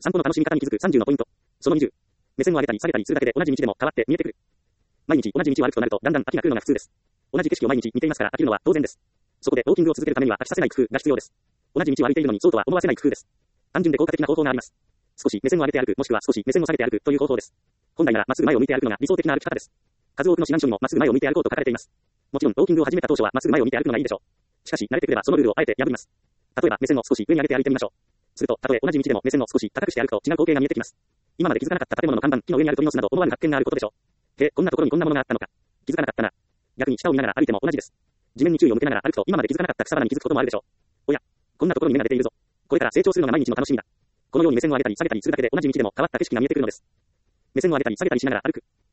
散歩の楽しみ方に気づく30のポイント。その20。目線を上げたり下げたりするだけで同じ道でも変わって見えてくる。毎日同じ道を歩くとなるとだんだん飽きが来るのが普通です。同じ景色を毎日見ていますから飽きるのは当然です。そこでウォーキングを続けるためには飽きさせない工夫が必要です。同じ道を歩いているのにそうとは思わせない工夫です。単純で効果的な方法があります。少し目線を上げて歩くもしくは少し目線を下げて歩くという方法です。本来ならまっすぐ前を向いて歩くのが理想的な歩き方です。数多くの指南書にもまっすぐ前を向いて歩こうと書かれています。もちろんウォーキングを始めた当初はまっすぐ前を見て歩くのがいいでしょう。しかし慣れてくればそのルールをあえて破ります。例えば目線を少し上に上げて歩いてみましょう。するとたとえ同じ道でも目線を少し高くして歩くと違う光景が見えてきます。今まで気づかなかった建物の看板、木の上にある鳥の巣など思わぬ発見があることでしょう。へえ、こんなところにこんなものがあったのか。気づかなかったな。逆に下を見ながら歩いても同じです。地面に注意を向けながら歩くと今まで気づかなかった草花に気づくこともあるでしょう。おや、こんなところに芽が出ているぞ。これから成長するのが毎日の楽しみだ。このように目線を上げたり下げたりするだけで同じ道でも変わった景色が見えてくるのです。目線を上げたり下げたりしながら歩く。